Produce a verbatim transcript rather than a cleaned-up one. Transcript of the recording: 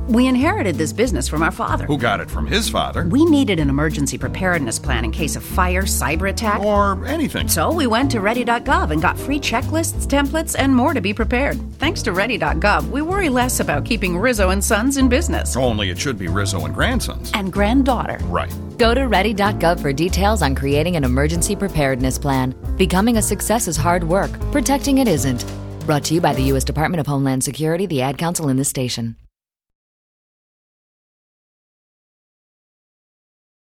We inherited this business from our father. Who got it from his father. We needed an emergency preparedness plan in case of fire, cyber attack, or anything. So we went to ready dot gov and got free checklists, templates, and more to be prepared. Thanks to ready dot gov, we worry less about keeping Rizzo and Sons in business. Only it should be Rizzo and Grandsons. And granddaughter. Right. Go to ready dot gov for details on creating an emergency preparedness plan. Becoming a success is hard work. Protecting it isn't. Brought to you by the U S Department of Homeland Security, the Ad Council, and this station.